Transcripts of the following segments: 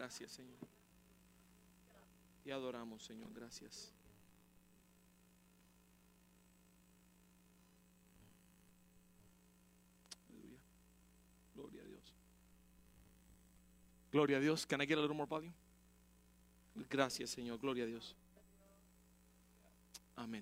Gracias, Señor. Te adoramos, Señor. Gracias. Aleluya. Gloria a Dios. Gloria a Dios. Can I get a little more volume? Gracias, Señor. Gloria a Dios. Amén.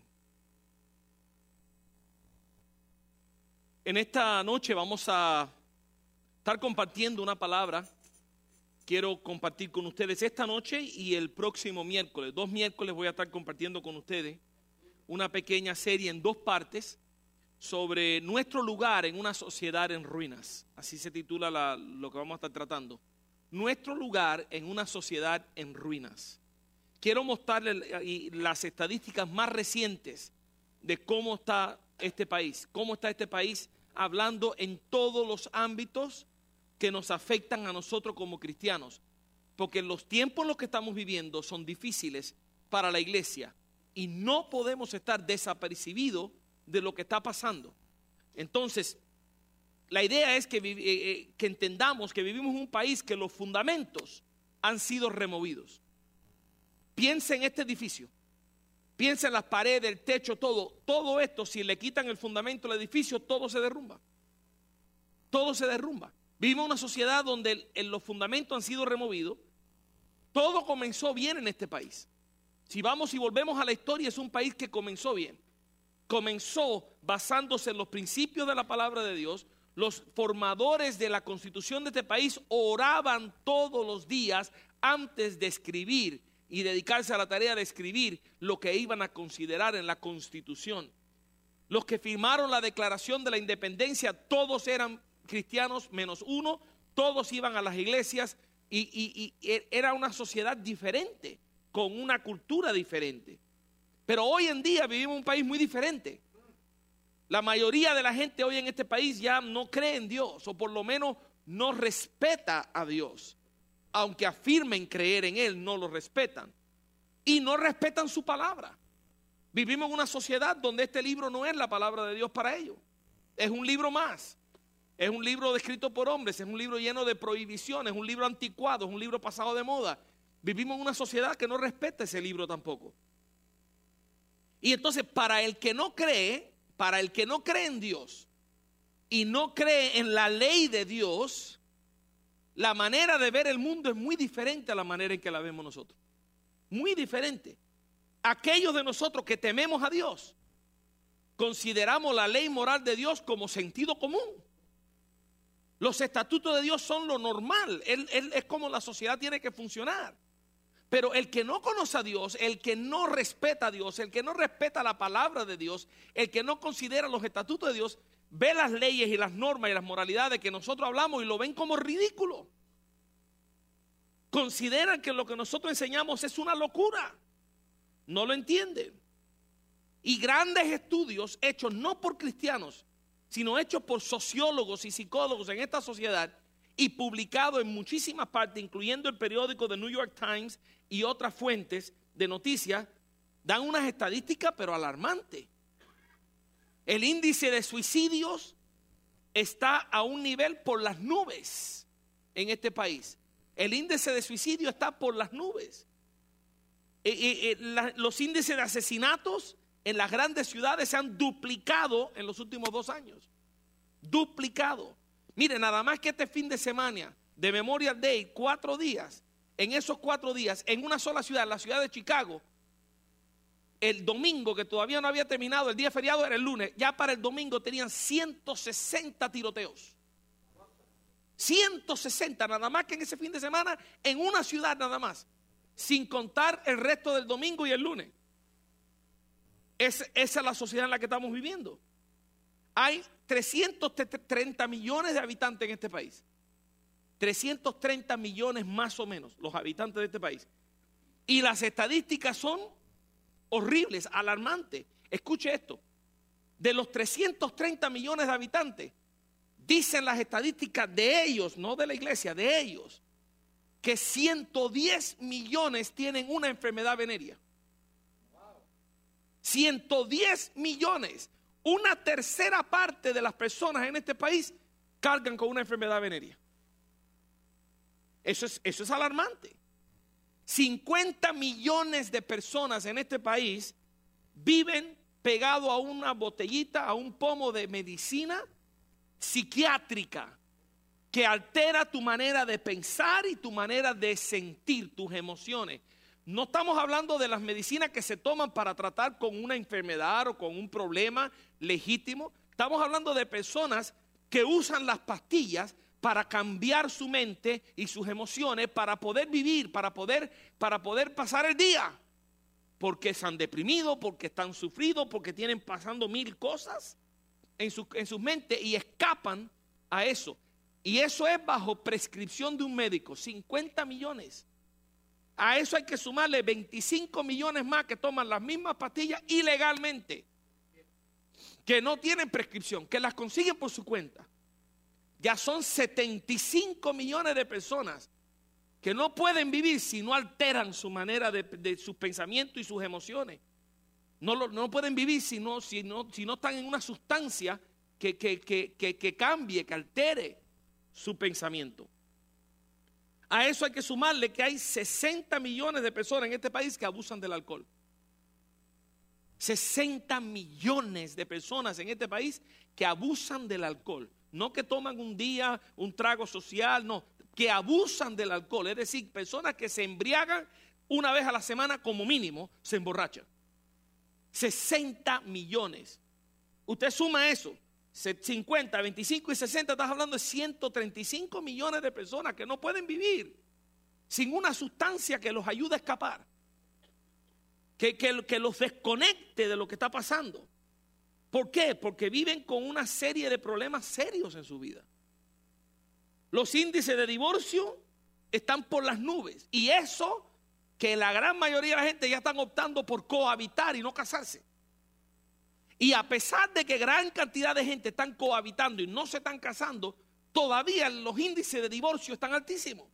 En esta noche vamos a estar compartiendo una palabra. Quiero compartir con ustedes esta noche y el próximo miércoles. 2 miércoles voy a estar compartiendo con ustedes una pequeña serie en 2 partes sobre nuestro lugar en una sociedad en ruinas. Así se titula lo que vamos a estar tratando. Nuestro lugar en una sociedad en ruinas. Quiero mostrarles las estadísticas más recientes de cómo está este país. Cómo está este país hablando en todos los ámbitos que nos afectan a nosotros como cristianos. Porque los tiempos en los que estamos viviendo son difíciles para la iglesia. Y no podemos estar desapercibidos de lo que está pasando. Entonces, la idea es que entendamos que vivimos en un país que los fundamentos han sido removidos. Piensa en este edificio. Piensa en las paredes, el techo, todo. Todo esto, si le quitan el fundamento del edificio, todo se derrumba. Todo se derrumba. Vivimos en una sociedad donde los fundamentos han sido removidos. Todo comenzó bien en este país. Si vamos y volvemos a la historia, es un país que comenzó bien. Comenzó basándose en los principios de la palabra de Dios. Los formadores de la constitución de este país oraban todos los días antes de escribir y dedicarse a la tarea de escribir lo que iban a considerar en la constitución. Los que firmaron la declaración de la independencia, todos eran cristianos menos uno, todos iban a las iglesias y era una sociedad diferente, con una cultura diferente. Pero hoy en día vivimos en un país muy diferente. La mayoría de la gente hoy en este país ya no cree en Dios, o por lo menos no respeta a Dios. Aunque afirmen creer en Él, no lo respetan. Y no respetan su palabra. Vivimos en una sociedad donde este libro no es la palabra de Dios para ellos. Es un libro más. Es un libro escrito por hombres, es un libro lleno de prohibiciones, es un libro anticuado, es un libro pasado de moda. Vivimos en una sociedad que no respeta ese libro tampoco. Y entonces para el que no cree en Dios y no cree en la ley de Dios, la manera de ver el mundo es muy diferente a la manera en que la vemos nosotros. Muy diferente. Aquellos de nosotros que tememos a Dios, consideramos la ley moral de Dios como sentido común. Los estatutos de Dios son lo normal. Él es como la sociedad tiene que funcionar. Pero el que no conoce a Dios, el que no respeta a Dios, el que no respeta la palabra de Dios, el que no considera los estatutos de Dios, ve las leyes y las normas y las moralidades que nosotros hablamos y lo ven como ridículo. Consideran que lo que nosotros enseñamos es una locura. No lo entienden. Y grandes estudios hechos no por cristianos, sino hechos por sociólogos y psicólogos en esta sociedad y publicados en muchísimas partes, incluyendo el periódico The New York Times y otras fuentes de noticias, dan unas estadísticas pero alarmantes. El índice de suicidios está a un nivel por las nubes en este país. El índice de suicidio está por las nubes. Los índices de asesinatos en las grandes ciudades se han duplicado en los últimos 2 años. Duplicado. Mire, nada más que este fin de semana de Memorial Day, 4 días, en esos 4 días, en una sola ciudad, la ciudad de Chicago, el domingo, que todavía no había terminado, el día feriado era el lunes, ya para el domingo tenían 160 tiroteos. 160 nada más que en ese fin de semana, en una ciudad nada más, sin contar el resto del domingo y el lunes. Esa es la sociedad en la que estamos viviendo. Hay 330 millones de habitantes en este país. 330 millones más o menos los habitantes de este país. Y las estadísticas son horribles, alarmantes. Escuche esto. De los 330 millones de habitantes, dicen las estadísticas de ellos, no de la iglesia, de ellos, que 110 millones tienen una enfermedad venérea. 110 millones. Una tercera parte de las personas en este país cargan con una enfermedad venérea. Eso es alarmante. 50 millones de personas en este país viven pegados a una botellita, a un pomo de medicina psiquiátrica que altera tu manera de pensar y tu manera de sentir, tus emociones. No estamos hablando de las medicinas que se toman para tratar con una enfermedad o con un problema legítimo. Estamos hablando de personas que usan las pastillas para cambiar su mente y sus emociones, para poder vivir, para poder pasar el día. Porque están deprimidos, porque están sufridos, porque tienen pasando mil cosas en sus mentes y escapan a eso. Y eso es bajo prescripción de un médico, 50 millones. A eso hay que sumarle 25 millones más que toman las mismas pastillas ilegalmente, que no tienen prescripción, que las consiguen por su cuenta. Ya son 75 millones de personas que no pueden vivir si no alteran su manera de sus pensamientos y sus emociones. No pueden vivir si no están en una sustancia que cambie, que altere su pensamiento. A eso hay que sumarle que hay 60 millones de personas en este país que abusan del alcohol. 60 millones de personas en este país que abusan del alcohol. No que toman un día un trago social, no, que abusan del alcohol. Es decir, personas que se embriagan una vez a la semana como mínimo, se emborrachan. 60 millones. Usted suma eso, 50, 25 y 60, estás hablando de 135 millones de personas que no pueden vivir sin una sustancia que los ayude a escapar, que los desconecte de lo que está pasando. ¿Por qué? Porque viven con una serie de problemas serios en su vida. Los índices de divorcio están por las nubes. Y eso que la gran mayoría de la gente ya están optando por cohabitar y no casarse. Y a pesar de que gran cantidad de gente están cohabitando y no se están casando, todavía los índices de divorcio están altísimos.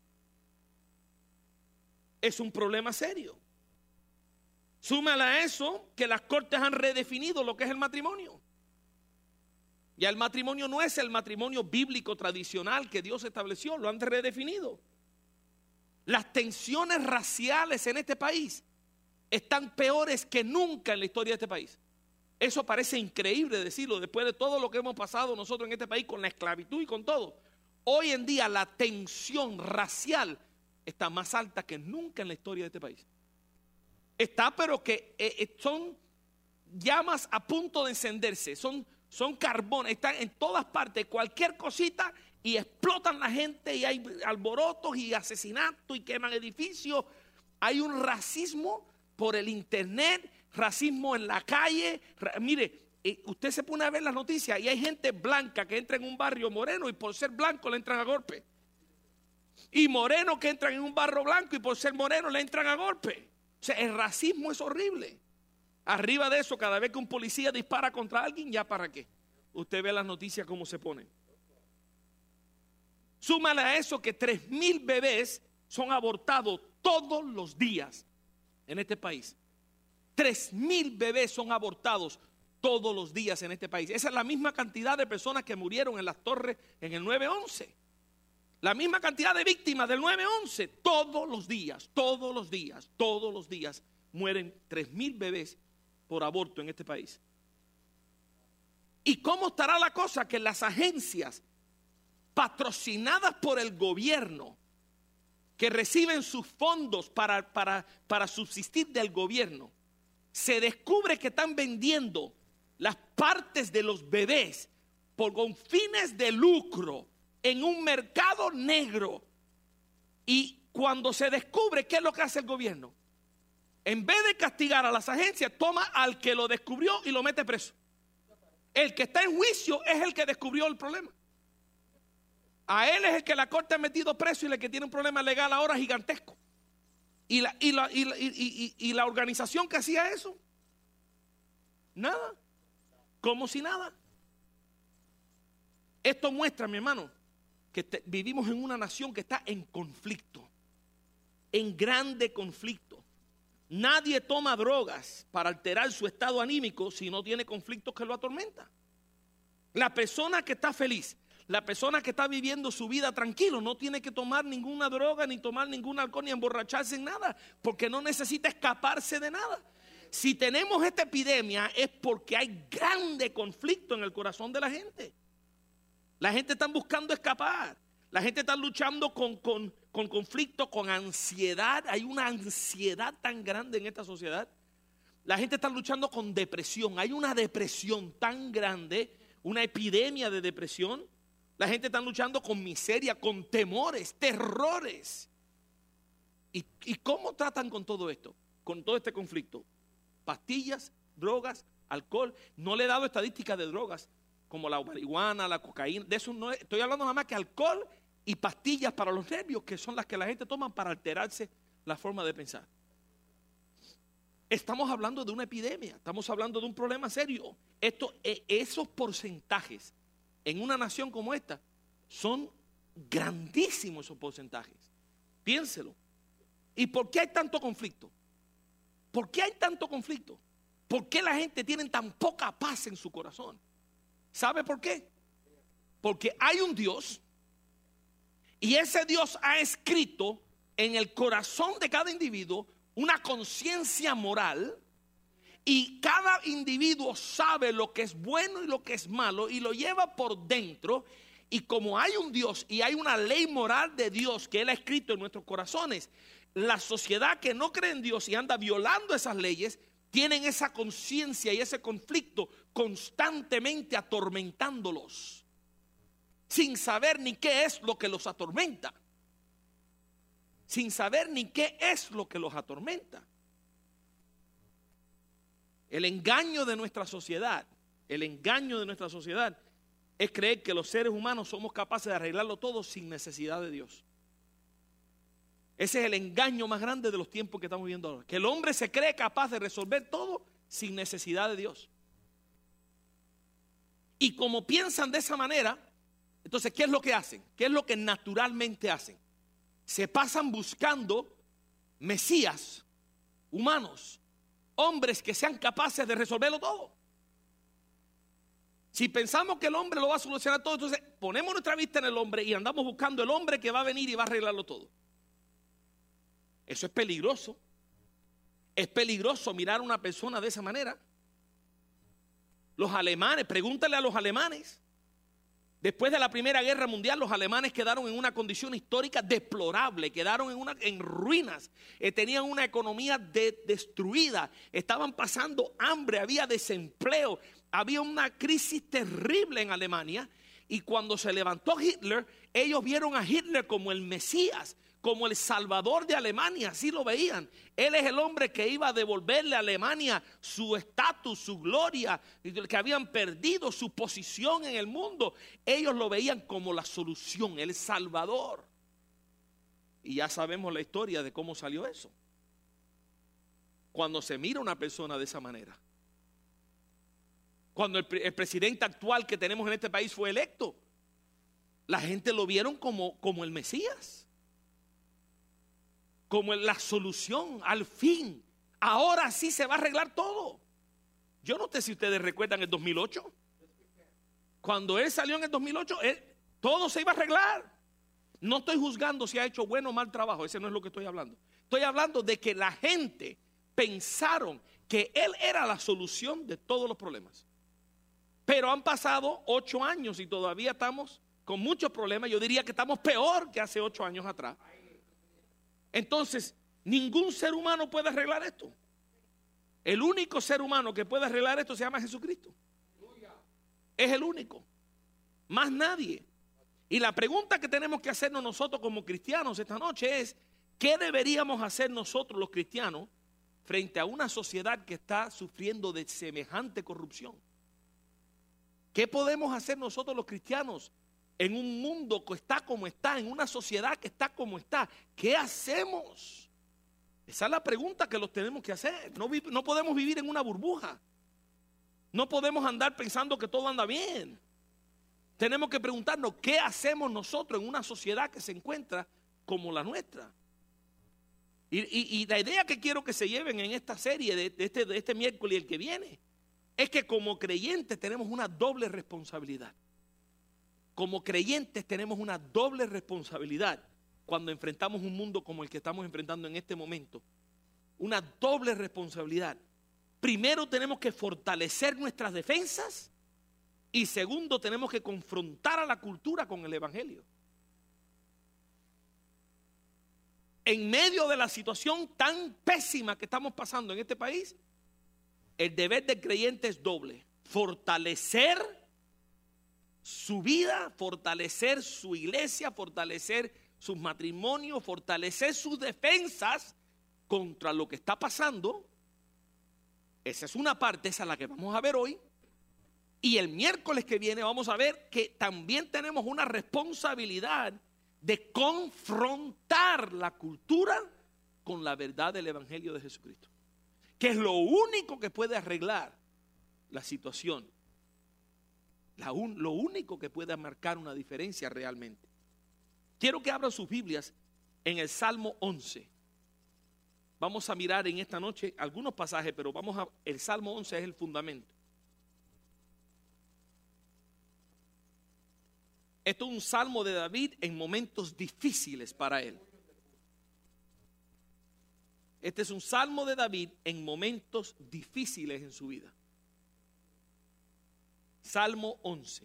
Es un problema serio. Súmale a eso que las cortes han redefinido lo que es el matrimonio. Ya el matrimonio no es el matrimonio bíblico tradicional que Dios estableció, lo han redefinido. Las tensiones raciales en este país están peores que nunca en la historia de este país. Eso parece increíble decirlo después de todo lo que hemos pasado nosotros en este país con la esclavitud y con todo. Hoy en día la tensión racial está más alta que nunca en la historia de este país. Está, pero que son llamas a punto de encenderse, son carbones, están en todas partes, cualquier cosita y explotan la gente y hay alborotos y asesinatos y queman edificios. Hay un racismo por el internet, racismo en la calle. Mire, usted se pone a ver las noticias y hay gente blanca que entra en un barrio moreno y por ser blanco le entran a golpe. Y morenos que entran en un barrio blanco y por ser moreno le entran a golpe. O sea, el racismo es horrible. Arriba de eso, cada vez que un policía dispara contra alguien, ¿ya para qué? Usted ve las noticias cómo se ponen. Súmale a eso que 3,000 bebés son abortados todos los días en este país. 3,000 bebés son abortados todos los días en este país. Esa es la misma cantidad de personas que murieron en las torres en el 9/11. La misma cantidad de víctimas del 9/11. Todos los días mueren 3,000 bebés por aborto en este país. ¿Y cómo estará la cosa? Que las agencias patrocinadas por el gobierno, que reciben sus fondos para subsistir del gobierno, se descubre que están vendiendo las partes de los bebés con fines de lucro en un mercado negro. Y cuando se descubre, ¿qué es lo que hace el gobierno? En vez de castigar a las agencias, toma al que lo descubrió y lo mete preso. El que está en juicio es el que descubrió el problema. A él es el que la corte ha metido preso y el que tiene un problema legal ahora gigantesco. Y la organización que hacía eso, nada, como si nada. Esto muestra, mi hermano, que vivimos en una nación que está en conflicto, en grande conflicto. Nadie toma drogas para alterar su estado anímico si no tiene conflictos que lo atormentan. La persona que está feliz, La persona que está viviendo su vida tranquilo no tiene que tomar ninguna droga, ni tomar ningún alcohol, ni emborracharse en nada, porque no necesita escaparse de nada. Si tenemos esta epidemia es porque hay grande conflicto en el corazón de la gente. La gente está buscando escapar. La gente está luchando con conflicto, con ansiedad. Hay una ansiedad tan grande en esta sociedad. La gente está luchando con depresión. Hay una depresión tan grande, una epidemia de depresión. La gente está luchando con miseria, con temores, terrores. ¿Y cómo tratan con todo esto? Con todo este conflicto. Pastillas, drogas, alcohol. No le he dado estadísticas de drogas como la marihuana, la cocaína. De eso no estoy hablando nada más que alcohol y pastillas para los nervios, que son las que la gente toma para alterarse la forma de pensar. Estamos hablando de una epidemia, estamos hablando de un problema serio. Esos porcentajes en una nación como esta son grandísimos, esos porcentajes. Piénselo. ¿Y por qué hay tanto conflicto? ¿Por qué hay tanto conflicto? ¿Por qué la gente tiene tan poca paz en su corazón? ¿Sabe por qué? Porque hay un Dios y ese Dios ha escrito en el corazón de cada individuo una conciencia moral, y cada individuo sabe lo que es bueno y lo que es malo y lo lleva por dentro. Y como hay un Dios y hay una ley moral de Dios que Él ha escrito en nuestros corazones, la sociedad que no cree en Dios y anda violando esas leyes tienen esa conciencia y ese conflicto constantemente atormentándolos, sin saber ni qué es lo que los atormenta. Sin saber ni qué es lo que los atormenta. El engaño de nuestra sociedad, es creer que los seres humanos somos capaces de arreglarlo todo sin necesidad de Dios. Ese es el engaño más grande de los tiempos que estamos viviendo ahora. Que el hombre se cree capaz de resolver todo sin necesidad de Dios. Y como piensan de esa manera, entonces, ¿qué es lo que hacen? ¿Qué es lo que naturalmente hacen? Se pasan buscando mesías humanos, hombres que sean capaces de resolverlo todo. Si pensamos que el hombre lo va a solucionar todo, entonces ponemos nuestra vista en el hombre y andamos buscando el hombre que va a venir y va a arreglarlo todo. Eso es peligroso. Es peligroso mirar a una persona de esa manera. Los alemanes, pregúntale a los alemanes. Después de la Primera Guerra Mundial, los alemanes quedaron en una condición histórica deplorable, quedaron en ruinas, tenían una economía destruida, estaban pasando hambre, había desempleo, había una crisis terrible en Alemania. Y cuando se levantó Hitler, ellos vieron a Hitler como el Mesías, como el Salvador de Alemania, así lo veían. Él es el hombre que iba a devolverle a Alemania su estatus, su gloria, que habían perdido su posición en el mundo. Ellos lo veían como la solución, el Salvador. Y ya sabemos la historia de cómo salió eso. Cuando se mira a una persona de esa manera, cuando el presidente actual que tenemos en este país fue electo, la gente lo vieron como el Mesías, como la solución, al fin. Ahora sí se va a arreglar todo. Yo no sé si ustedes recuerdan el 2008. Cuando él salió en el 2008, todo se iba a arreglar. No estoy juzgando si ha hecho bueno o mal trabajo, ese no es lo que estoy hablando. Estoy hablando de que la gente pensaron que él era la solución de todos los problemas. Pero han pasado 8 años y todavía estamos con muchos problemas. Yo diría que estamos peor que hace 8 años atrás. Entonces, ningún ser humano puede arreglar esto. El único ser humano que puede arreglar esto se llama Jesucristo. Es el único. Más nadie. Y la pregunta que tenemos que hacernos nosotros como cristianos esta noche es: ¿qué deberíamos hacer nosotros los cristianos frente a una sociedad que está sufriendo de semejante corrupción? ¿Qué podemos hacer nosotros los cristianos en un mundo que está como está, en una sociedad que está como está? ¿Qué hacemos? Esa es la pregunta que los tenemos que hacer. No podemos vivir en una burbuja. No podemos andar pensando que todo anda bien. Tenemos que preguntarnos qué hacemos nosotros en una sociedad que se encuentra como la nuestra. Y la idea que quiero que se lleven en esta serie de este miércoles y el que viene es que como creyentes tenemos una doble responsabilidad. como creyentes tenemos una doble responsabilidad cuando enfrentamos un mundo como el que estamos enfrentando en este momento. Una doble responsabilidad. Primero tenemos que fortalecer nuestras defensas y segundo tenemos que confrontar a la cultura con el evangelio. En medio de la situación tan pésima que estamos pasando en este país, el deber del creyente es doble: fortalecer su vida, fortalecer su iglesia, fortalecer sus matrimonios, fortalecer sus defensas contra lo que está pasando. Esa es una parte, esa es la que vamos a ver hoy. Y el miércoles que viene vamos a ver que también tenemos una responsabilidad de confrontar la cultura con la verdad del evangelio de Jesucristo, que es lo único que puede arreglar la situación, lo único que puede marcar una diferencia realmente. Quiero que abran sus Biblias en el Salmo 11. Vamos a mirar en esta noche algunos pasajes, pero el Salmo 11 es el fundamento. Esto es un salmo de David en momentos difíciles para él. Este es un salmo de David en momentos difíciles en su vida. Salmo 11.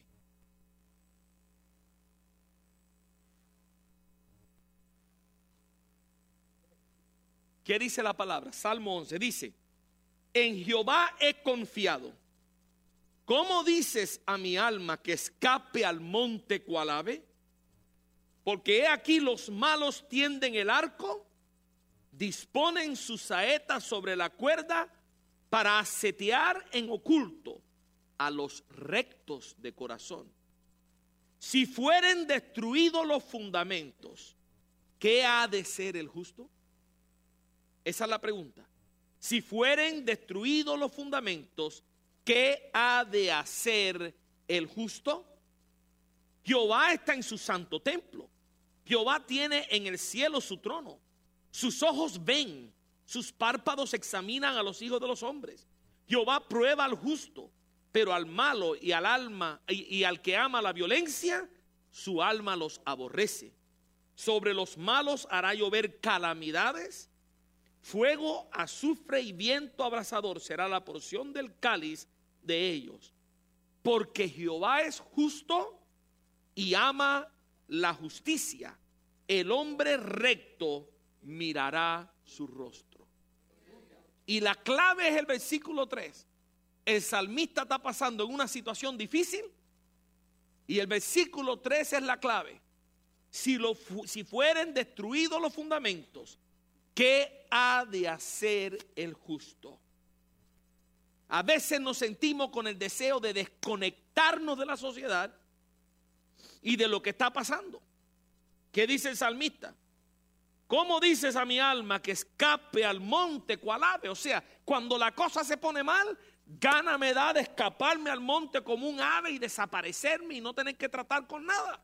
¿Qué dice la palabra? Salmo 11 dice: en Jehová he confiado. ¿Cómo dices a mi alma que escape al monte cual ave? Porque he aquí los malos tienden el arco, disponen sus saetas sobre la cuerda para asetear en oculto a los rectos de corazón. Si fueren destruidos los fundamentos, ¿qué ha de ser el justo? Esa es la pregunta. Si fueren destruidos los fundamentos, ¿qué ha de hacer el justo? Jehová está en su santo templo. Jehová tiene en el cielo su trono. Sus ojos ven, sus párpados examinan a los hijos de los hombres. Jehová prueba al justo, pero al malo y al alma y al que ama la violencia, su alma los aborrece. Sobre los malos hará llover calamidades. Fuego, azufre y viento abrasador será la porción del cáliz de ellos. Porque Jehová es justo y ama la justicia. El hombre recto mirará su rostro. Y la clave es el versículo 3. El salmista está pasando en una situación difícil y el versículo 3 es la clave. Si fueren destruidos los fundamentos, ¿qué ha de hacer el justo? A veces nos sentimos con el deseo de desconectarnos de la sociedad y de lo que está pasando. ¿Qué dice el salmista? ¿Cómo dices a mi alma que escape al monte cual ave? O sea, cuando la cosa se pone mal, gana me da de escaparme al monte como un ave y desaparecerme y no tener que tratar con nada.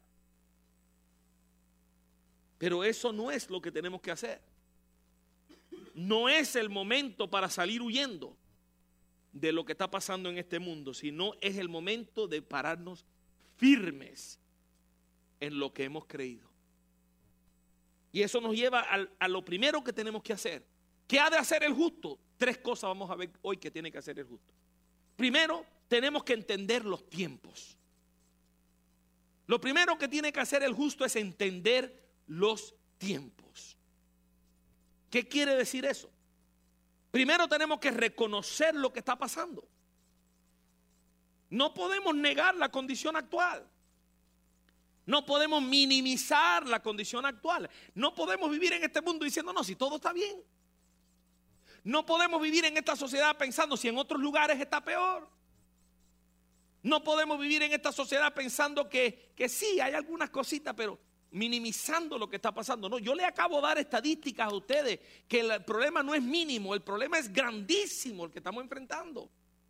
Pero eso no es lo que tenemos que hacer. No es el momento para salir huyendo de lo que está pasando en este mundo, sino es el momento de pararnos firmes en lo que hemos creído. Y eso nos lleva a lo primero que tenemos que hacer. ¿Qué ha de hacer el justo? 3 cosas vamos a ver hoy que tiene que hacer el justo. Primero, tenemos que entender los tiempos. Lo primero que tiene que hacer el justo es entender los tiempos. ¿Qué quiere decir eso? Primero tenemos que reconocer lo que está pasando. No podemos negar la condición actual. No podemos minimizar la condición actual. No podemos vivir en este mundo diciendo, no, si todo está bien. No podemos vivir en esta sociedad pensando si en otros lugares está peor. No podemos vivir en esta sociedad pensando que sí, hay algunas cositas, pero minimizando lo que está pasando. No, yo le acabo de dar estadísticas a ustedes que el problema no es mínimo, el problema es grandísimo el que estamos enfrentando.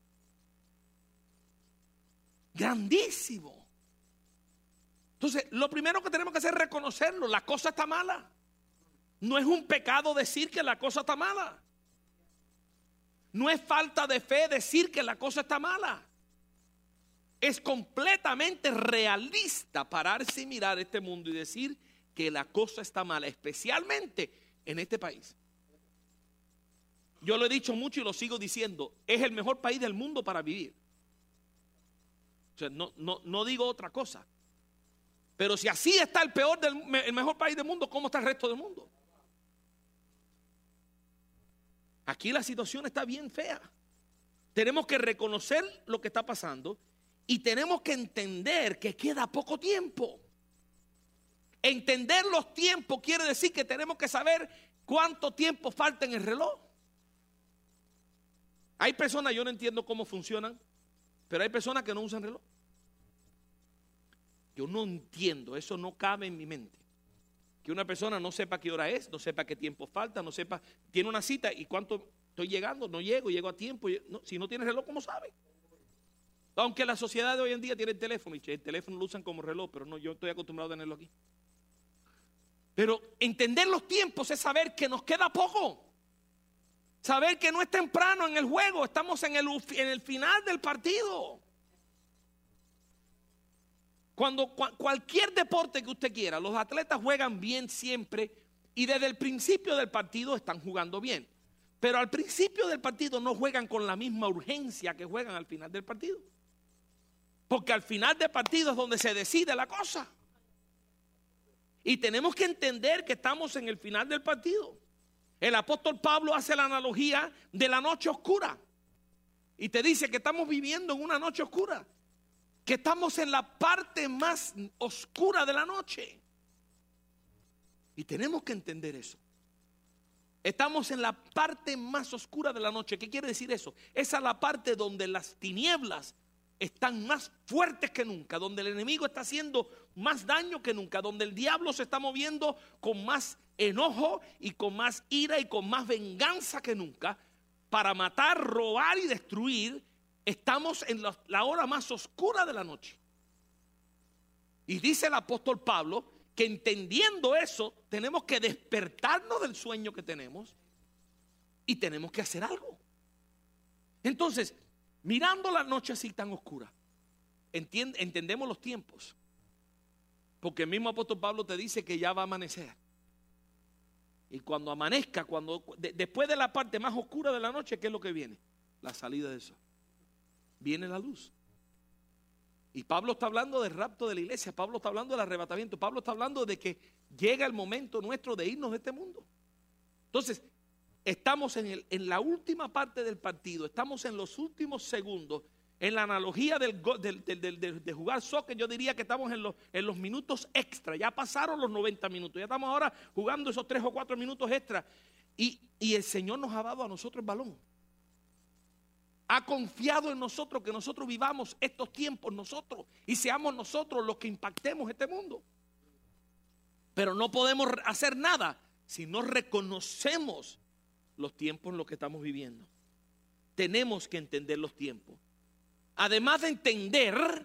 Grandísimo. Entonces, lo primero que tenemos que hacer es reconocerlo. La cosa está mala. No es un pecado decir que la cosa está mala. No es falta de fe decir que la cosa está mala. Es completamente realista pararse y mirar este mundo y decir que la cosa está mala, especialmente en este país. Yo lo he dicho mucho y lo sigo diciendo, es el mejor país del mundo para vivir. O sea, no digo otra cosa. Pero si así está el mejor país del mundo, ¿cómo está el resto del mundo? Aquí la situación está bien fea. Tenemos que reconocer lo que está pasando y tenemos que entender que queda poco tiempo. Entender los tiempos quiere decir que tenemos que saber cuánto tiempo falta en el reloj. Hay personas, yo no entiendo cómo funcionan, pero hay personas que no usan reloj. Yo no entiendo, eso no cabe en mi mente. Que una persona no sepa qué hora es, no sepa qué tiempo falta, no sepa, tiene una cita y cuánto estoy llegando, no llego a tiempo. No, si no tiene reloj, ¿cómo sabe? Aunque la sociedad de hoy en día tiene el teléfono y el teléfono lo usan como reloj, pero no, yo estoy acostumbrado a tenerlo aquí. Pero entender los tiempos es saber que nos queda poco. Saber que no es temprano en el juego, estamos en el final del partido. Cualquier deporte que usted quiera, los atletas juegan bien siempre y desde el principio del partido están jugando bien. Pero al principio del partido no juegan con la misma urgencia que juegan al final del partido. Porque al final del partido es donde se decide la cosa. Y tenemos que entender que estamos en el final del partido. El apóstol Pablo hace la analogía de la noche oscura. Y te dice que estamos viviendo en una noche oscura. Que estamos en la parte más oscura de la noche. Y tenemos que entender eso. Estamos en la parte más oscura de la noche. ¿Qué quiere decir eso? Esa es la parte donde las tinieblas están más fuertes que nunca, donde el enemigo está haciendo más daño que nunca, donde el diablo se está moviendo con más enojo y con más ira y con más venganza que nunca para matar, robar y destruir. Estamos en la hora más oscura de la noche. Y dice el apóstol Pablo que entendiendo eso, tenemos que despertarnos del sueño que tenemos y tenemos que hacer algo. Entonces, mirando la noche así tan oscura, entendemos los tiempos. Porque el mismo apóstol Pablo te dice que ya va a amanecer. Y cuando amanezca, después de la parte más oscura de la noche, ¿qué es lo que viene? La salida del sol. Viene la luz. Y Pablo está hablando del rapto de la iglesia. Pablo está hablando del arrebatamiento. Pablo está hablando de que llega el momento nuestro de irnos de este mundo. Entonces, estamos en la última parte del partido. Estamos en los últimos segundos. En la analogía de jugar soccer, yo diría que estamos en los minutos extra. Ya pasaron los 90 minutos. Ya estamos ahora jugando esos 3 o 4 minutos extra. Y el Señor nos ha dado a nosotros el balón. Ha confiado en nosotros que nosotros vivamos estos tiempos nosotros y seamos nosotros los que impactemos este mundo. Pero no podemos hacer nada si no reconocemos los tiempos en los que estamos viviendo. Tenemos que entender los tiempos. Además de entender,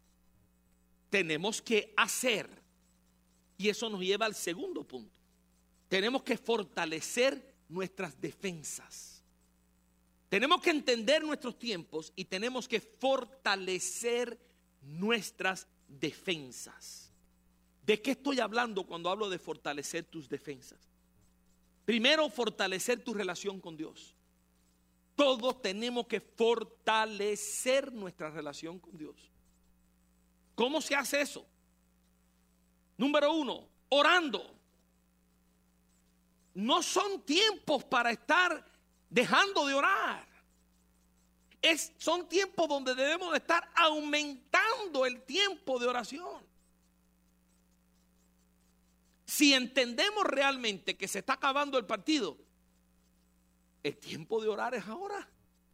tenemos que hacer. Y eso nos lleva al segundo punto. Tenemos que fortalecer nuestras defensas. Tenemos que entender nuestros tiempos y tenemos que fortalecer nuestras defensas. ¿De qué estoy hablando cuando hablo de fortalecer tus defensas? Primero, fortalecer tu relación con Dios. Todos tenemos que fortalecer nuestra relación con Dios. ¿Cómo se hace eso? Número 1, orando. No son tiempos para estar dejando de orar. Son tiempos donde debemos de estar aumentando el tiempo de oración. Si entendemos realmente que se está acabando el partido, el tiempo de orar es ahora.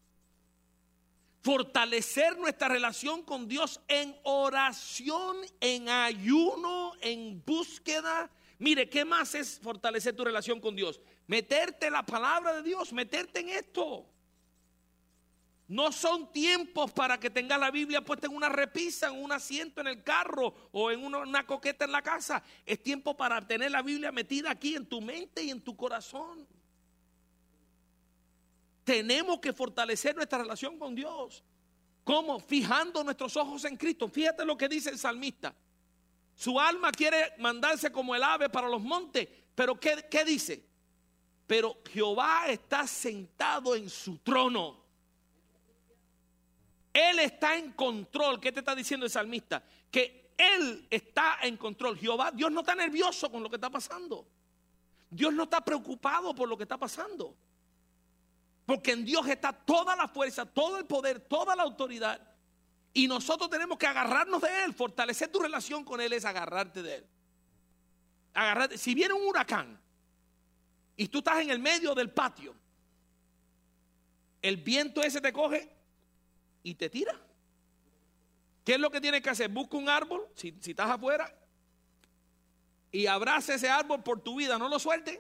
Fortalecer nuestra relación con Dios en oración, en ayuno, en búsqueda. Mire, ¿qué más es fortalecer tu relación con Dios? Meterte en la palabra de Dios, meterte en esto. No son tiempos para que tengas la Biblia puesta en una repisa, en un asiento en el carro o en una coqueta en la casa. Es tiempo para tener la Biblia metida aquí en tu mente y en tu corazón. Tenemos que fortalecer nuestra relación con Dios. ¿Cómo? Fijando nuestros ojos en Cristo. Fíjate lo que dice el salmista. Su alma quiere mandarse como el ave para los montes. Pero ¿qué dice? Pero Jehová está sentado en su trono. Él está en control. ¿Qué te está diciendo el salmista? Que Él está en control. Jehová, Dios no está nervioso con lo que está pasando. Dios no está preocupado por lo que está pasando. Porque en Dios está toda la fuerza, todo el poder, toda la autoridad. Y nosotros tenemos que agarrarnos de Él. Fortalecer tu relación con Él es agarrarte de Él. Agarrarte. Si viene un huracán y tú estás en el medio del patio, el viento ese te coge y te tira. ¿Qué es lo que tienes que hacer? Busca un árbol, si estás afuera, y abraza ese árbol por tu vida, no lo suelten.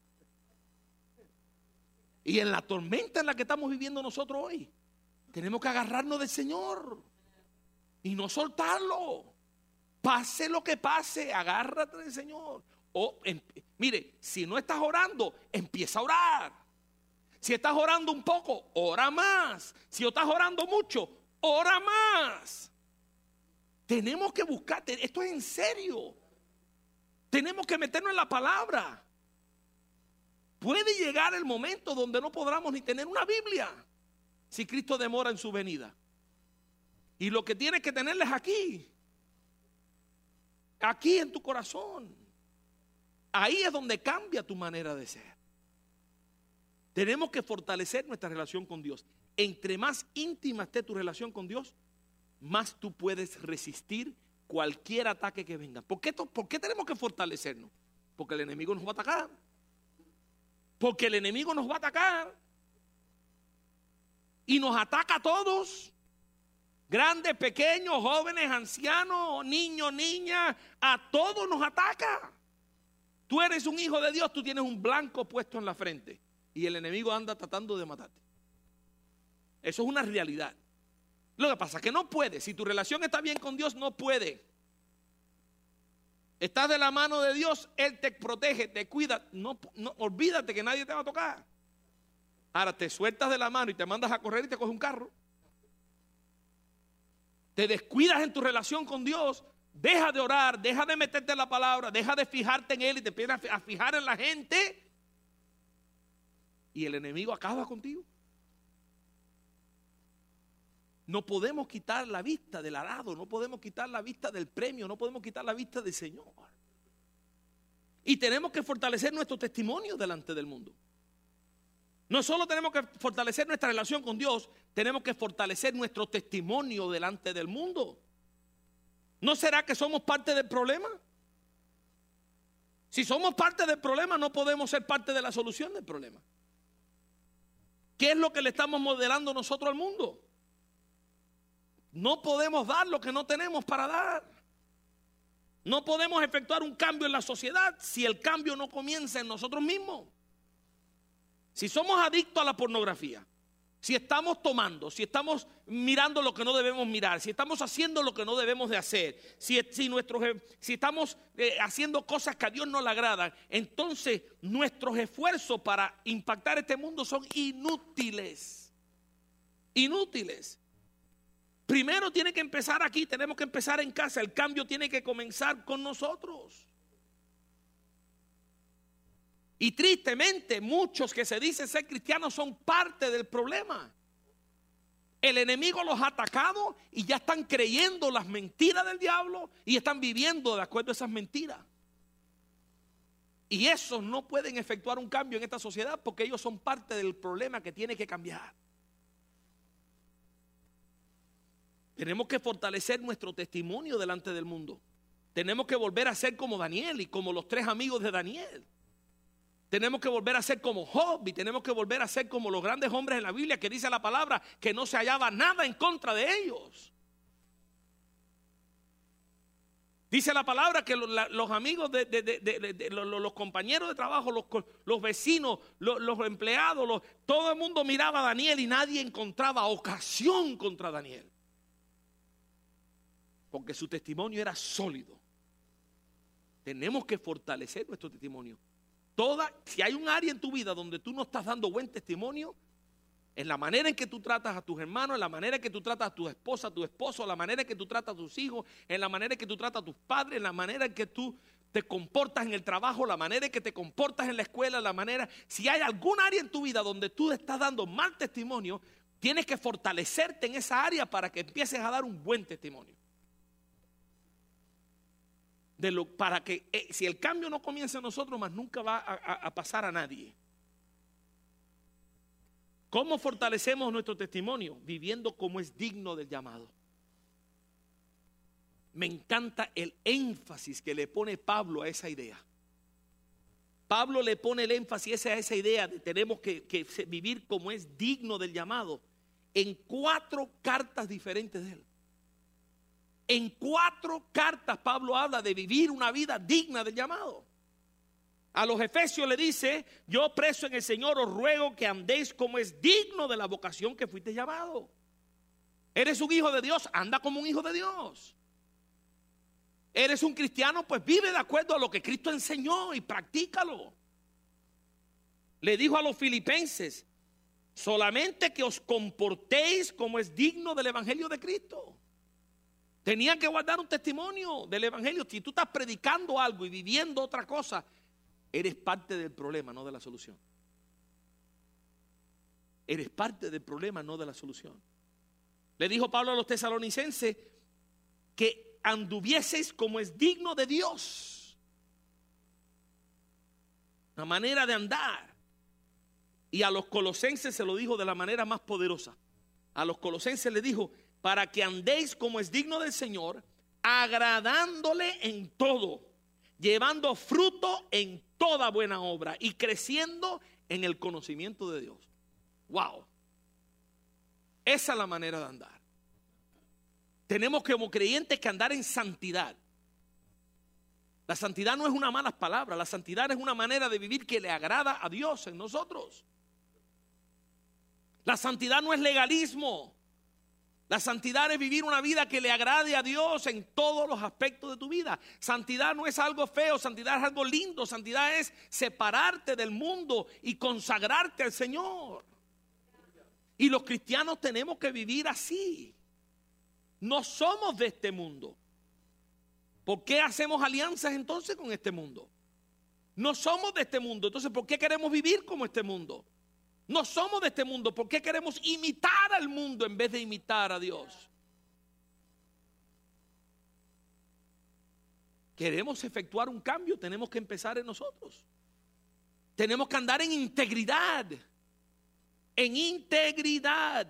Y en la tormenta en la que estamos viviendo nosotros hoy, tenemos que agarrarnos del Señor y no soltarlo. Pase lo que pase, agárrate del Señor. Mire, si no estás orando, empieza a orar. Si estás orando un poco, ora más. Si estás orando mucho, ora más. Tenemos que buscar, esto es en serio. Tenemos que meternos en la palabra. Puede llegar el momento donde no podamos ni tener una Biblia si Cristo demora en su venida. Y lo que tienes que tenerles aquí en tu corazón. Ahí es donde cambia tu manera de ser. Tenemos que fortalecer nuestra relación con Dios. Entre más íntima esté tu relación con Dios, más tú puedes resistir cualquier ataque que venga. ¿Por qué tenemos que fortalecernos? Porque el enemigo nos va a atacar. Porque el enemigo nos va a atacar. Y nos ataca a todos. Grandes, pequeños, jóvenes, ancianos, niños, niñas. A todos nos ataca. Tú eres un hijo de Dios, tú tienes un blanco puesto en la frente. Y el enemigo anda tratando de matarte. Eso es una realidad. Lo que pasa es que no puede. Si tu relación está bien con Dios, no puede. Estás de la mano de Dios, Él te protege, te cuida. No, olvídate que nadie te va a tocar. Ahora te sueltas de la mano y te mandas a correr y te coge un carro. Te descuidas en tu relación con Dios. Deja de orar, deja de meterte en la palabra, deja de fijarte en Él y te empiezas a fijar en la gente. Y el enemigo acaba contigo. No podemos quitar la vista del arado, no podemos quitar la vista del premio, no podemos quitar la vista del Señor. Y tenemos que fortalecer nuestro testimonio delante del mundo. No solo tenemos que fortalecer nuestra relación con Dios, tenemos que fortalecer nuestro testimonio delante del mundo. ¿No será que somos parte del problema? Si somos parte del problema, no podemos ser parte de la solución del problema. ¿Qué es lo que le estamos modelando nosotros al mundo? No podemos dar lo que no tenemos para dar. No podemos efectuar un cambio en la sociedad si el cambio no comienza en nosotros mismos. Si somos adictos a la pornografía, si estamos tomando, si estamos mirando lo que no debemos mirar, si estamos haciendo lo que no debemos de hacer, si estamos haciendo cosas que a Dios no le agradan, entonces nuestros esfuerzos para impactar este mundo son inútiles. Inútiles. Primero tiene que empezar aquí, tenemos que empezar en casa. El cambio tiene que comenzar con nosotros. Y tristemente, muchos que se dicen ser cristianos son parte del problema. El enemigo los ha atacado y ya están creyendo las mentiras del diablo y están viviendo de acuerdo a esas mentiras. Y esos no pueden efectuar un cambio en esta sociedad porque ellos son parte del problema que tiene que cambiar. Tenemos que fortalecer nuestro testimonio delante del mundo. Tenemos que volver a ser como Daniel y como los 3 amigos de Daniel. Tenemos que volver a ser como Job y tenemos que volver a ser como los grandes hombres en la Biblia que dice la palabra que no se hallaba nada en contra de ellos. Dice la palabra que los amigos los compañeros de trabajo, los vecinos, los empleados, todo el mundo miraba a Daniel y nadie encontraba ocasión contra Daniel. Porque su testimonio era sólido. Tenemos que fortalecer nuestro testimonio. Si hay un área en tu vida donde tú no estás dando buen testimonio, En la manera en que tú tratas a tus hermanos, en la manera en que tú tratas a tu esposa, a tu esposo, en la manera en que tú tratas a tus hijos, en la manera en que tú tratas a tus padres, en la manera en que tú te comportas en el trabajo, la manera en que te comportas en la escuela, la manera... Si hay algún área en tu vida donde tú estás dando mal testimonio, tienes que fortalecerte en esa área para que empieces a dar un buen testimonio. Para que si el cambio no comienza en nosotros, más nunca va a pasar a nadie. ¿Cómo fortalecemos nuestro testimonio? Viviendo como es digno del llamado. Me encanta el énfasis que le pone Pablo a esa idea. Pablo le pone el énfasis a esa idea de tenemos que vivir como es digno del llamado en 4 cartas diferentes de él. En 4 cartas Pablo habla de vivir una vida digna del llamado. A los Efesios le dice, yo preso en el Señor os ruego que andéis como es digno de la vocación que fuiste llamado. Eres un hijo de Dios, anda como un hijo de Dios. Eres un cristiano, pues vive de acuerdo a lo que Cristo enseñó y practícalo. Le dijo a los filipenses, solamente que os comportéis como es digno del evangelio de Cristo. Tenían que guardar un testimonio del evangelio. Si tú estás predicando algo y viviendo otra cosa, eres parte del problema, no de la solución. Eres parte del problema, no de la solución. Le dijo Pablo a los tesalonicenses que anduvieseis como es digno de Dios. Una manera de andar. Y a los colosenses se lo dijo de la manera más poderosa. A los colosenses le dijo, para que andéis como es digno del Señor, agradándole en todo, llevando fruto en toda buena obra y creciendo en el conocimiento de Dios. Wow. Esa es la manera de andar. Tenemos como creyentes que andar en santidad. La santidad no es una mala palabra, la santidad es una manera de vivir que le agrada a Dios en nosotros. La santidad no es legalismo. La santidad es vivir una vida que le agrade a Dios en todos los aspectos de tu vida. Santidad no es algo feo, santidad es algo lindo. Santidad es separarte del mundo y consagrarte al Señor. Y los cristianos tenemos que vivir así. No somos de este mundo. ¿Por qué hacemos alianzas entonces con este mundo? No somos de este mundo, entonces ¿por qué queremos vivir como este mundo? No somos de este mundo, ¿por qué queremos imitar al mundo en vez de imitar a Dios? Queremos efectuar un cambio, tenemos que empezar en nosotros. Tenemos que andar en integridad. En integridad.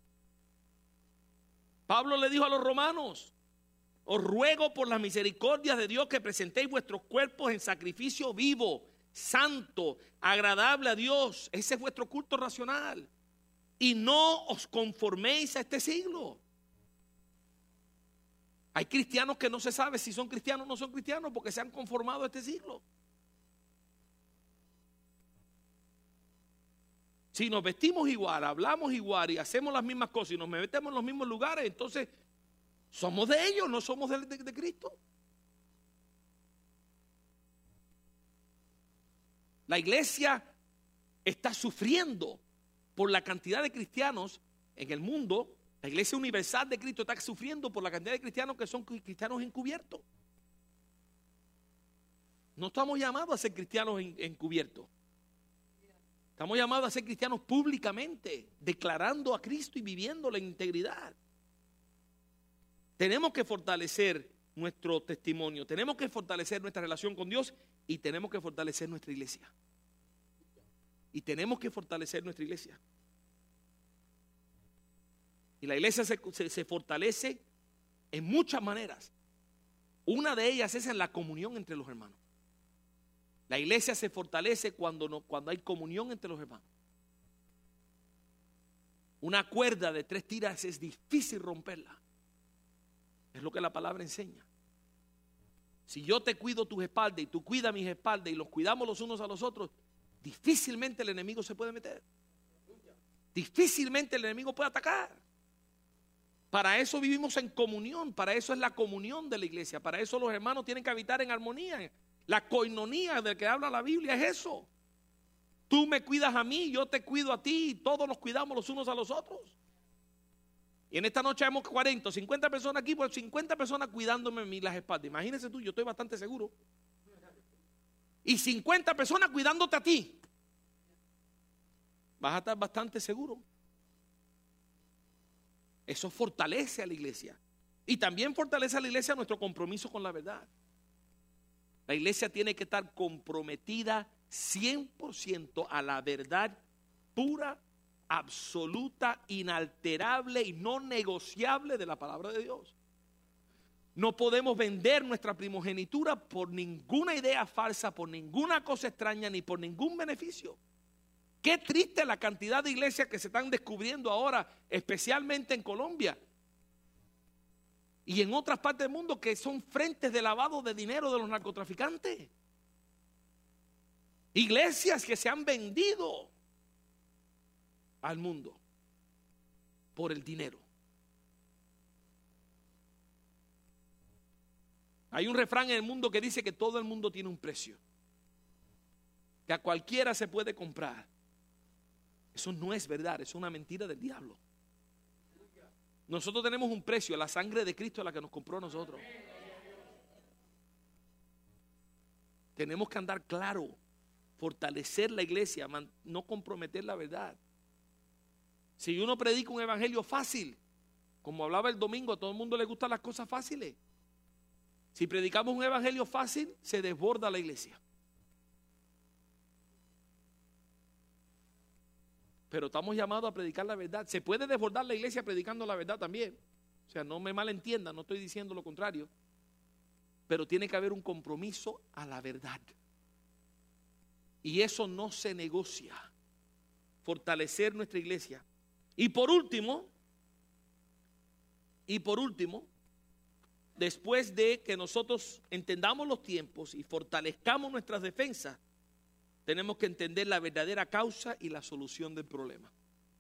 Pablo le dijo a los romanos, os ruego por las misericordias de Dios que presentéis vuestros cuerpos en sacrificio vivo, santo, agradable a Dios. Ese es vuestro culto racional. Y no os conforméis a este siglo. Hay cristianos que no se sabe si son cristianos o no son cristianos porque se han conformado a este siglo. Si nos vestimos igual, hablamos igual y hacemos las mismas cosas y nos metemos en los mismos lugares, entonces somos de ellos, no somos de Cristo. La iglesia está sufriendo por la cantidad de cristianos en el mundo. La iglesia universal de Cristo está sufriendo por la cantidad de cristianos que son cristianos encubiertos. No estamos llamados a ser cristianos encubiertos. Estamos llamados a ser cristianos públicamente, declarando a Cristo y viviendo la integridad. Tenemos que fortalecer nuestro testimonio, tenemos que fortalecer nuestra relación con Dios y tenemos que fortalecer nuestra iglesia. Y tenemos que fortalecer nuestra iglesia. Y la iglesia se fortalece en muchas maneras. Una de ellas es en la comunión entre los hermanos. La iglesia se fortalece cuando hay comunión entre los hermanos. Una cuerda de 3 tiras es difícil romperla. Es lo que la palabra enseña. Si yo te cuido tus espaldas y tú cuidas mis espaldas y los cuidamos los unos a los otros, difícilmente el enemigo se puede meter. Difícilmente el enemigo puede atacar. Para eso vivimos en comunión, para eso es la comunión de la iglesia, para eso los hermanos tienen que habitar en armonía. La coinonía de que habla la Biblia es eso. Tú me cuidas a mí, yo te cuido a ti, y todos nos cuidamos los unos a los otros. Y en esta noche hemos 40 o 50 personas aquí, pues 50 personas cuidándome a mí las espaldas. Imagínese tú, yo estoy bastante seguro. Y 50 personas cuidándote a ti. Vas a estar bastante seguro. Eso fortalece a la iglesia. Y también fortalece a la iglesia nuestro compromiso con la verdad. La iglesia tiene que estar comprometida 100% a la verdad pura, absoluta, inalterable y no negociable de la palabra de Dios. No podemos vender nuestra primogenitura por ninguna idea falsa, por ninguna cosa extraña, ni por ningún beneficio. Qué triste la cantidad de iglesias que se están descubriendo ahora, especialmente en Colombia y en otras partes del mundo, que son frentes de lavado de dinero de los narcotraficantes. Iglesias que se han vendido al mundo por el dinero. Hay un refrán en el mundo que dice que todo el mundo tiene un precio, que a cualquiera se puede comprar. Eso no es verdad, es una mentira del diablo. Nosotros tenemos un precio, la sangre de Cristo es la que nos compró a nosotros. Tenemos que andar claro, fortalecer la iglesia, no comprometer la verdad. Si uno predica un evangelio fácil, como hablaba el domingo, a todo el mundo le gustan las cosas fáciles. Si predicamos un evangelio fácil, se desborda la iglesia. Pero estamos llamados a predicar la verdad. Se puede desbordar la iglesia predicando la verdad también. O sea, no me malentiendan, no estoy diciendo lo contrario. Pero tiene que haber un compromiso a la verdad. Y eso no se negocia. Fortalecer nuestra iglesia. Y por último, después de que nosotros entendamos los tiempos y fortalezcamos nuestras defensas, tenemos que entender la verdadera causa y la solución del problema.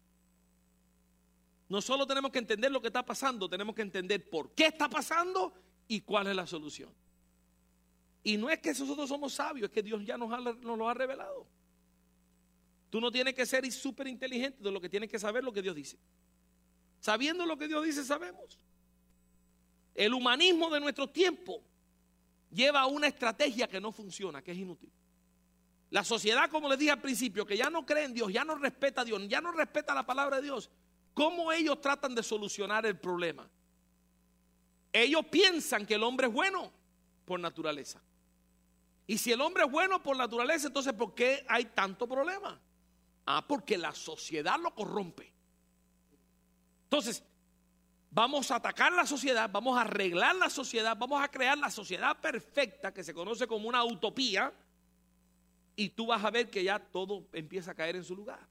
No solo tenemos que entender lo que está pasando, tenemos que entender por qué está pasando y cuál es la solución. Y no es que nosotros somos sabios, es que Dios ya nos lo ha revelado. Tú no tienes que ser súper inteligente, de lo que tienes que saber lo que Dios dice. Sabiendo lo que Dios dice, sabemos. El humanismo de nuestro tiempo lleva a una estrategia que no funciona, que es inútil. La sociedad, como les dije al principio, que ya no cree en Dios, ya no respeta a Dios, ya no respeta la palabra de Dios, ¿cómo ellos tratan de solucionar el problema? Ellos piensan que el hombre es bueno por naturaleza. Y si el hombre es bueno por naturaleza, entonces ¿por qué hay tanto problema? Porque la sociedad lo corrompe. Entonces, vamos a atacar la sociedad, vamos a arreglar la sociedad, vamos a crear la sociedad perfecta que se conoce como una utopía. Y tú vas a ver que ya todo empieza a caer en su lugar.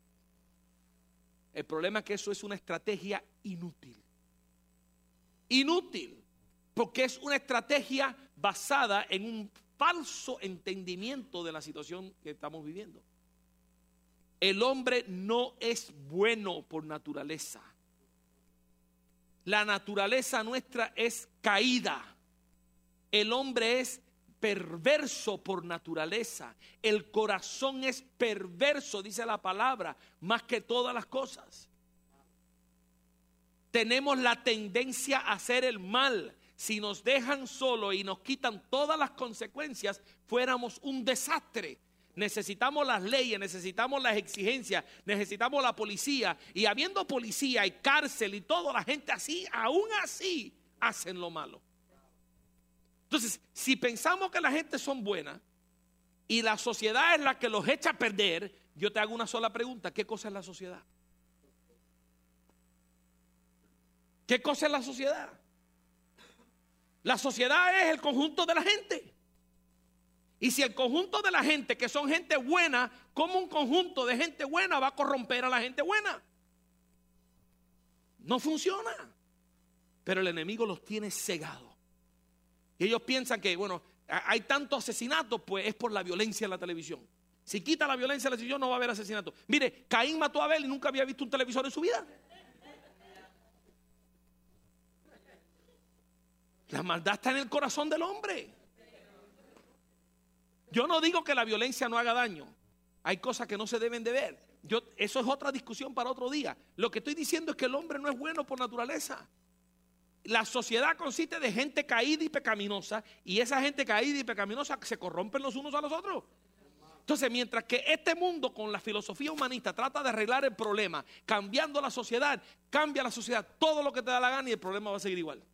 El problema es que eso es una estrategia inútil. Inútil, porque es una estrategia basada en un falso entendimiento de la situación que estamos viviendo. El hombre no es bueno por naturaleza. La naturaleza nuestra es caída. El hombre es perverso por naturaleza. El corazón es perverso, dice la palabra, más que todas las cosas. Tenemos la tendencia a hacer el mal. Si nos dejan solo y nos quitan todas las consecuencias, fuéramos un desastre. Necesitamos las leyes, necesitamos las exigencias, necesitamos la policía. Y habiendo policía y cárcel y todo, la gente así, aún así, hacen lo malo. Entonces, si pensamos que la gente son buenas y la sociedad es la que los echa a perder, yo te hago una sola pregunta: ¿qué cosa es la sociedad? ¿Qué cosa es la sociedad? La sociedad es el conjunto de la gente. Y si el conjunto de la gente, que son gente buena, ¿cómo un conjunto de gente buena va a corromper a la gente buena? No funciona. Pero el enemigo los tiene cegados. Y ellos piensan que, bueno, hay tantos asesinatos, pues es por la violencia en la televisión. Si quita la violencia en la televisión, no va a haber asesinato. Mire, Caín mató a Abel y nunca había visto un televisor en su vida. La maldad está en el corazón del hombre. Yo no digo que la violencia no haga daño. Hay cosas que no se deben de ver. Eso es otra discusión para otro día. Lo que estoy diciendo es que el hombre no es bueno por naturaleza. La sociedad consiste de gente caída y pecaminosa, y esa gente caída y pecaminosa se corrompen los unos a los otros. Entonces, mientras que este mundo con la filosofía humanista trata de arreglar el problema, cambiando la sociedad, cambia la sociedad, todo lo que te da la gana y el problema va a seguir igual.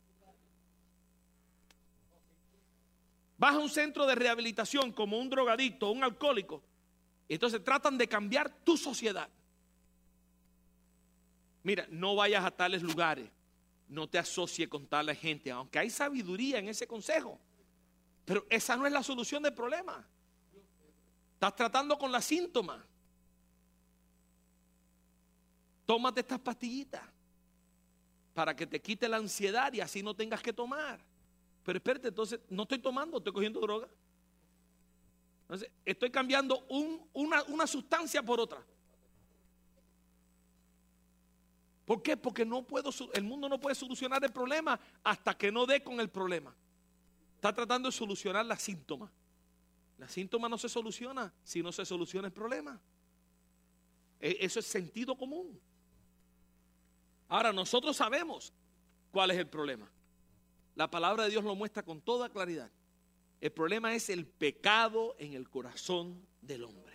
Vas a un centro de rehabilitación como un drogadicto o un alcohólico, y entonces tratan de cambiar tu sociedad. Mira, no vayas a tales lugares, no te asocies con tales gente, aunque hay sabiduría en ese consejo, pero esa no es la solución del problema. Estás tratando con la síntoma. Tómate estas pastillitas para que te quite la ansiedad y así no tengas que tomar. Pero espérate, entonces no estoy tomando, estoy cogiendo droga. Entonces estoy cambiando una sustancia por otra. ¿Por qué? Porque el mundo no puede solucionar el problema hasta que no dé con el problema. Está tratando de solucionar la síntoma. La síntoma no se soluciona si no se soluciona el problema. Eso es sentido común. Ahora, nosotros sabemos cuál es el problema. La palabra de Dios lo muestra con toda claridad. El problema es el pecado en el corazón del hombre.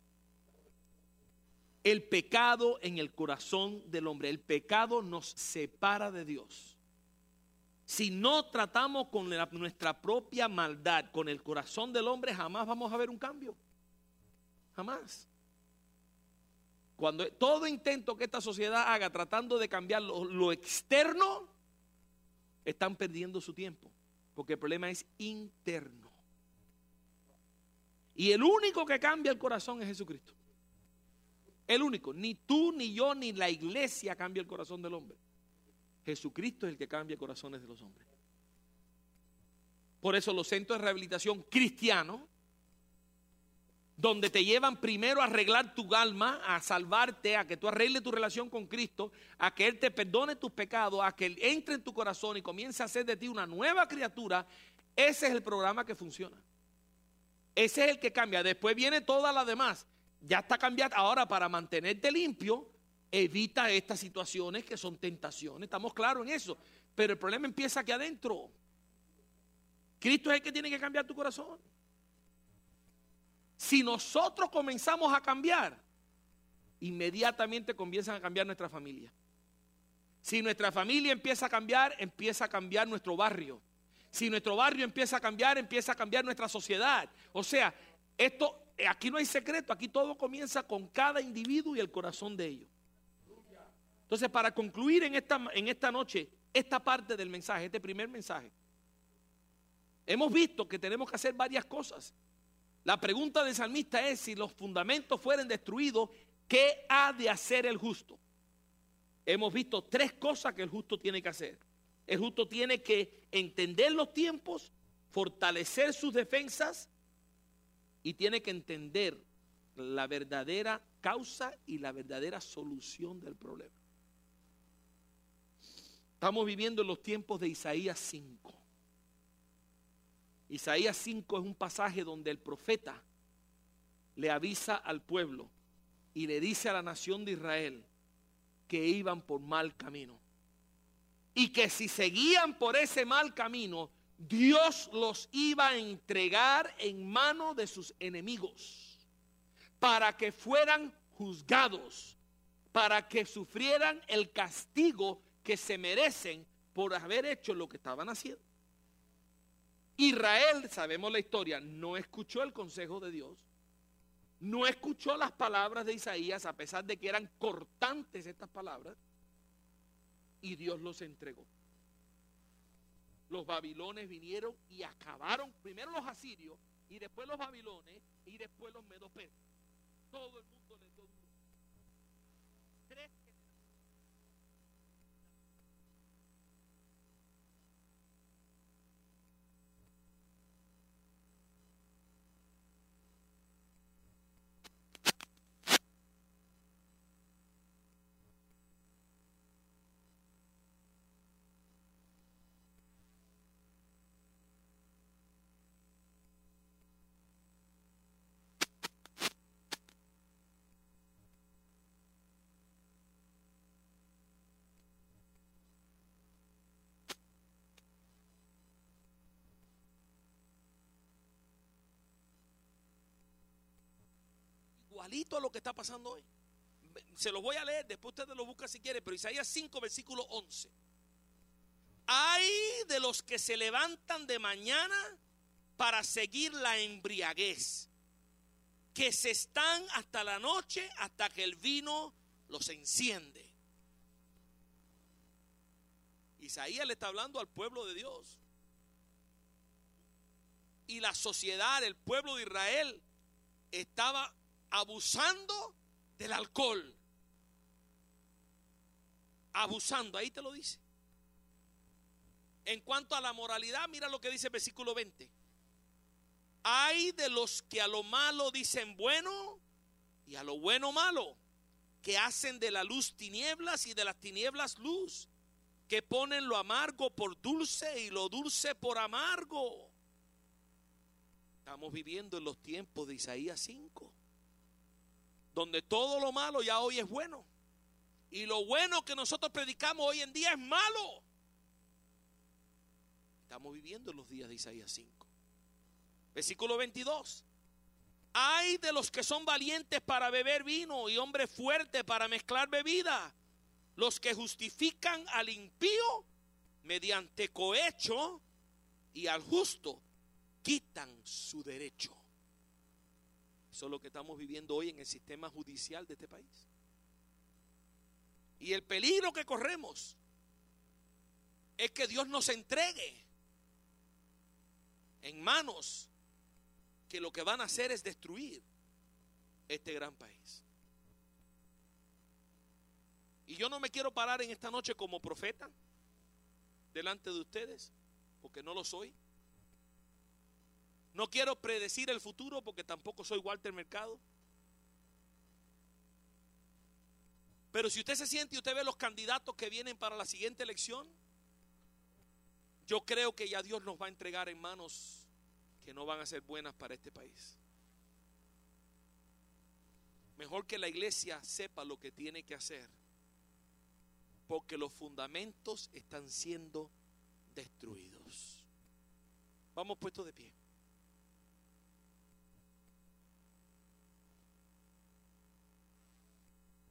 El pecado en el corazón del hombre. El pecado nos separa de Dios. Si no tratamos con nuestra propia maldad, con el corazón del hombre, jamás vamos a ver un cambio. Jamás. Cuando todo intento que esta sociedad haga tratando de cambiar lo externo, están perdiendo su tiempo. Porque el problema es interno. Y el único que cambia el corazón es Jesucristo. El único. Ni tú, ni yo, ni la iglesia cambia el corazón del hombre. Jesucristo es el que cambia corazones de los hombres. Por eso los centros de rehabilitación cristianos, donde te llevan primero a arreglar tu alma, a salvarte, a que tú arregles tu relación con Cristo, a que Él te perdone tus pecados, a que Él entre en tu corazón y comience a hacer de ti una nueva criatura, ese es el programa que funciona. Ese es el que cambia. Después viene toda la demás. Ya está cambiada. Ahora, para mantenerte limpio, evita estas situaciones que son tentaciones. Estamos claros en eso. Pero el problema empieza aquí adentro. Cristo es el que tiene que cambiar tu corazón. Si nosotros comenzamos a cambiar, inmediatamente comienzan a cambiar nuestra familia. Si nuestra familia empieza a cambiar nuestro barrio. Si nuestro barrio empieza a cambiar nuestra sociedad. O sea, aquí no hay secreto, aquí todo comienza con cada individuo y el corazón de ellos. Entonces, para concluir en esta noche, esta parte del mensaje, este primer mensaje, hemos visto que tenemos que hacer varias cosas. La pregunta del salmista es: si los fundamentos fueren destruidos, ¿qué ha de hacer el justo? Hemos visto tres cosas que el justo tiene que hacer. El justo tiene que entender los tiempos, fortalecer sus defensas y tiene que entender la verdadera causa y la verdadera solución del problema. Estamos viviendo en los tiempos de Isaías 5. Isaías 5 es un pasaje donde el profeta le avisa al pueblo y le dice a la nación de Israel que iban por mal camino. Y que si seguían por ese mal camino, Dios los iba a entregar en manos de sus enemigos para que fueran juzgados, para que sufrieran el castigo que se merecen por haber hecho lo que estaban haciendo. Israel, sabemos la historia, no escuchó el consejo de Dios, no escuchó las palabras de Isaías, a pesar de que eran cortantes estas palabras, y Dios los entregó. Los babilones vinieron y acabaron, primero los asirios, y después los babilones, y después los medo-persas. Todo el mundo les dio duro. Tres igualito a lo que está pasando hoy. Se los voy a leer, después ustedes lo buscan si quieren, pero Isaías 5, versículo 11. Ay de los que se levantan de mañana para seguir la embriaguez, que se están hasta la noche, hasta que el vino los enciende. Isaías le está hablando al pueblo de Dios. Y la sociedad, el pueblo de Israel, estaba abusando del alcohol. Abusando, ahí te lo dice. En cuanto a la moralidad, mira lo que dice el versículo 20. Ay de los que a lo malo dicen bueno y a lo bueno malo, que hacen de la luz tinieblas y de las tinieblas luz, que ponen lo amargo por dulce y lo dulce por amargo. Estamos viviendo en los tiempos de Isaías 5, donde todo lo malo ya hoy es bueno, y lo bueno que nosotros predicamos hoy en día es malo. Estamos viviendo en los días de Isaías 5. Versículo 22. Ay de los que son valientes para beber vino y hombres fuertes para mezclar bebida, los que justifican al impío mediante cohecho y al justo quitan su derecho. Eso es lo que estamos viviendo hoy en el sistema judicial de este país. Y el peligro que corremos es que Dios nos entregue en manos que lo que van a hacer es destruir este gran país. Y yo no me quiero parar en esta noche como profeta delante de ustedes, porque no lo soy. No quiero predecir el futuro porque tampoco soy Walter Mercado. Pero si usted se siente y usted ve los candidatos que vienen para la siguiente elección, yo creo que ya Dios nos va a entregar en manos que no van a ser buenas para este país. Mejor que la iglesia sepa lo que tiene que hacer, porque los fundamentos están siendo destruidos. Vamos puestos de pie.